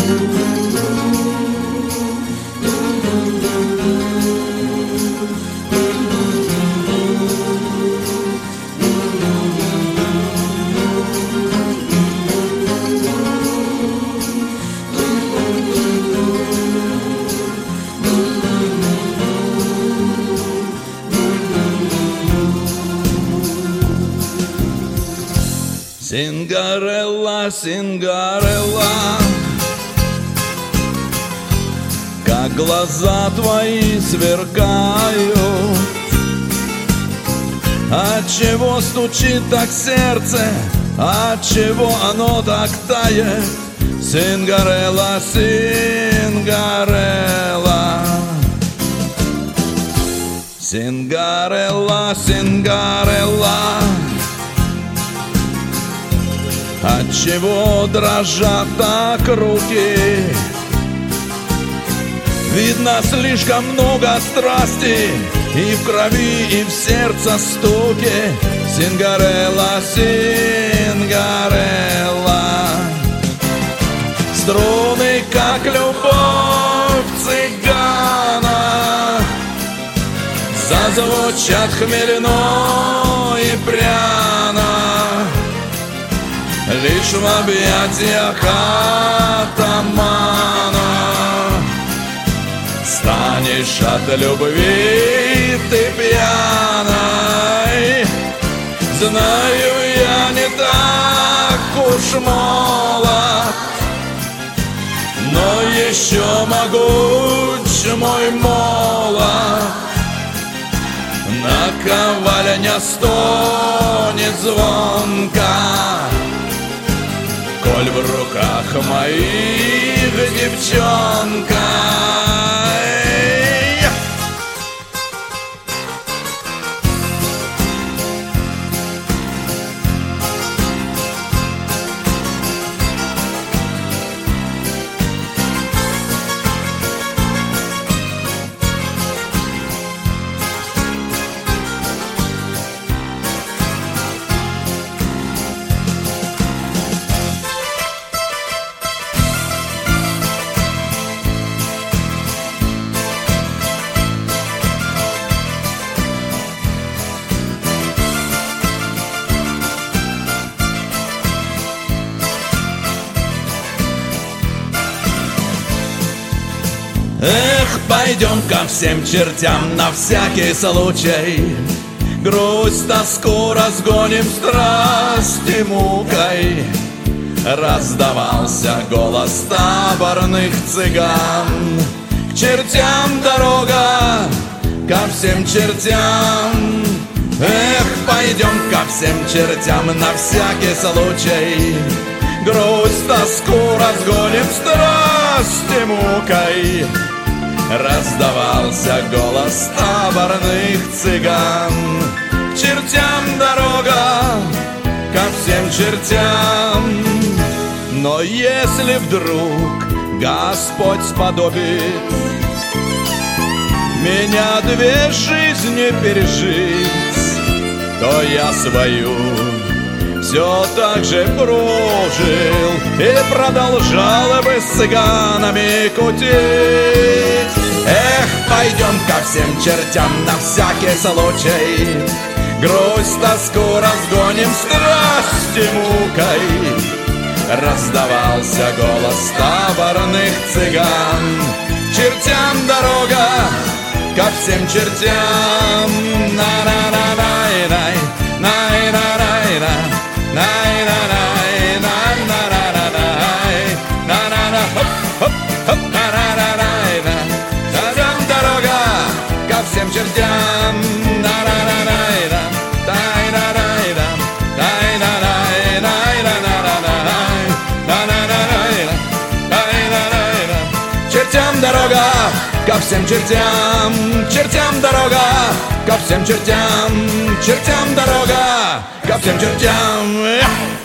Сингарелла, Сингарелла, как глаза твои сверкают. Отчего стучит так сердце, отчего оно так тает? Сингарелла, Сингарелла, Сингарелла, Сингарелла, отчего дрожат так руки? Видно, слишком много страсти и в крови, и в сердце стуки. Сингарелла, Сингарелла, струны, как любовь цыгана, зазвучат хмельно и пряно. Лишь в объятиях атамана станешь от любви ты пьяной. Знаю, я не так уж молод, но еще могуч мой молот. Наковальня стонет звонко, коль в руках моих девчонка. Эх, пойдем ко всем чертям на всякий случай. Грусть, тоску разгоним страсти мукой. Раздавался голос таборных цыган. К чертям дорога, ко всем чертям. Эх, пойдем ко всем чертям на всякий случай. Грусть, тоску разгоним страсти мукой. Раздавался голос таборных цыган. К чертям дорога, ко всем чертям. Но если вдруг Господь сподобит меня две жизни пережить, то я свою все так же прожил и продолжал бы с цыганами кутить. Эх, пойдем ко всем чертям на всякий случай. Грусть, тоску разгоним страсти мукой. Раздавался голос таборных цыган. Чертям дорога, ко всем чертям. На-на-на-най-най, най-на-най-най, най-на-най, на-на-на-най, на-на-на, хоп-хоп, хоп, на-на-на-най-най. Чертям дорога, ко всем чертям. На-на-на-най-най, най-на-най-най, най-на-най, най-на-на-най, на-на-на-най, най-на-най. Чертям дорога, ко всем чертям. Чертям дорога, ко всем чертям. Чертям дорога, ко всем чертям.